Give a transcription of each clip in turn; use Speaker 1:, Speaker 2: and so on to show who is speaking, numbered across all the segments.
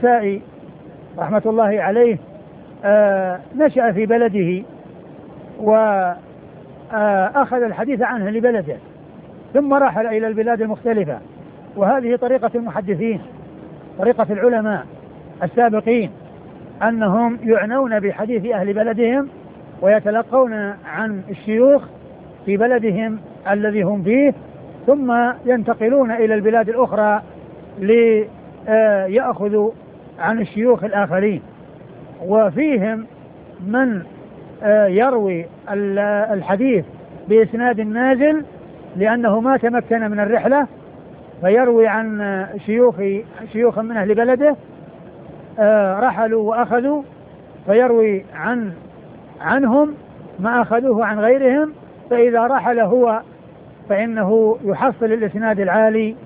Speaker 1: النسائي رحمة الله عليه نشأ في بلده وأخذ الحديث عنه لبلده ثم رحل إلى البلاد المختلفة. وهذه طريقة المحدثين، طريقة العلماء السابقين، أنهم يعنون بحديث أهل بلدهم ويتلقون عن الشيوخ في بلدهم الذي هم فيه، ثم ينتقلون إلى البلاد الأخرى ليأخذوا عن الشيوخ الآخرين. وفيهم من يروي الحديث بإسناد نازل لأنه ما تمكن من الرحلة، فيروي عن شيوخ من أهل بلده رحلوا وأخذوا، فيروي عنهم ما أخذوه عن غيرهم. فإذا رحل هو فإنه يحصل الإسناد العالي،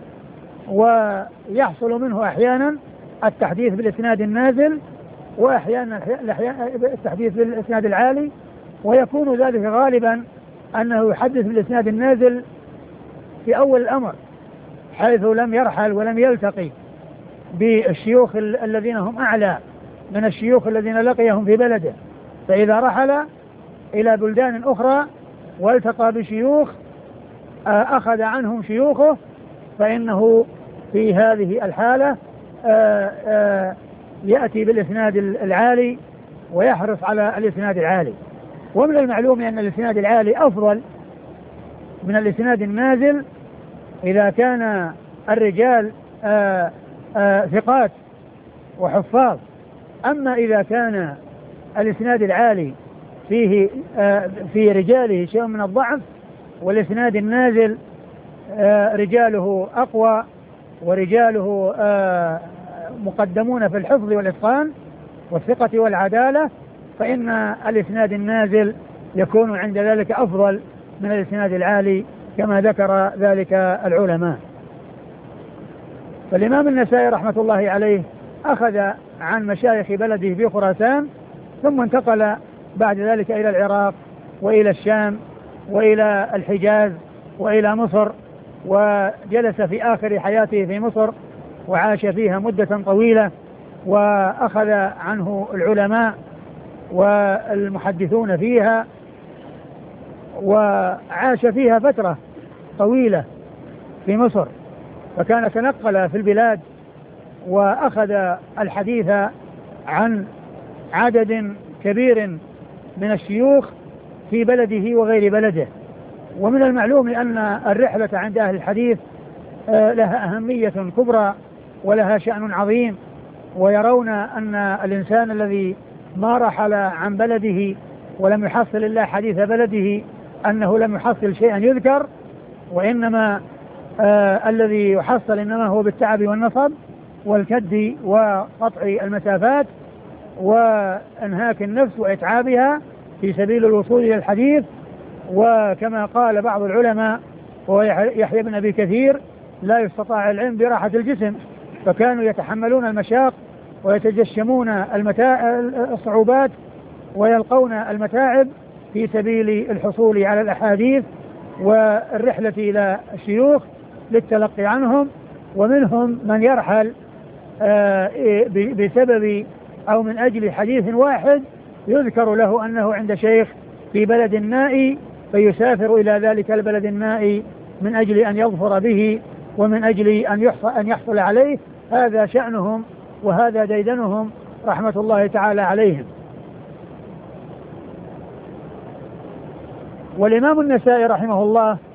Speaker 1: ويحصل منه أحيانا التحديث بالإسناد النازل، وأحيانا التحديث بالإسناد العالي، ويكون ذلك غالبا أنه يحدث بالإسناد النازل في أول الأمر حيث لم يرحل ولم يلتقي بالشيوخ الذين هم أعلى من الشيوخ الذين لقيهم في بلده. فإذا رحل إلى بلدان أخرى والتقى بشيوخ أخذ عنهم شيوخه، فإنه في هذه الحالة يأتي بالإسناد العالي ويحرص على الإسناد العالي. ومن المعلوم أن الإسناد العالي أفضل من الإسناد النازل إذا كان الرجال ثقات وحفاظ. أما إذا كان الإسناد العالي فيه في رجاله شيء من الضعف، والإسناد النازل رجاله أقوى ورجاله مقدمون في الحفظ والإتقان والثقة والعدالة، فإن الإسناد النازل يكون عند ذلك أفضل من الإسناد العالي كما ذكر ذلك العلماء. فالإمام النسائي رحمة الله عليه أخذ عن مشايخ بلده في خراسان، ثم انتقل بعد ذلك إلى العراق وإلى الشام وإلى الحجاز وإلى مصر، وجلس في آخر حياته في مصر وعاش فيها مدة طويلة، وأخذ عنه العلماء والمحدثون فيها، وعاش فيها فترة طويلة في مصر، فكان تنقل في البلاد وأخذ الحديث عن عدد كبير من الشيوخ في بلده وغير بلده. ومن المعلوم أن الرحلة عند أهل الحديث لها أهمية كبرى ولها شأن عظيم، ويرون أن الإنسان الذي ما رحل عن بلده ولم يحصل إلا حديث بلده أنه لم يحصل شيئا يذكر، وإنما الذي يحصل إنما هو بالتعب والنصب والكد وقطع المسافات وانهاك النفس وإتعابها في سبيل الوصول إلى الحديث. وكما قال بعض العلماء وهو يحيى بن أبي كثير: لا يستطاع العلم براحة الجسم، فكانوا يتحملون المشاق ويتجشمون الصعوبات ويلقون المتاعب في سبيل الحصول على الأحاديث والرحلة إلى الشيوخ للتلقي عنهم. ومنهم من يرحل بسبب أو من أجل حديث واحد يذكر له أنه عند شيخ في بلد النائي، فيسافر إلى ذلك البلد النائي من أجل أن يظفر به ومن أجل أن يحصل عليه. هذا شأنهم وهذا ديدنهم رحمة الله تعالى عليهم. والإمام النسائي رحمه الله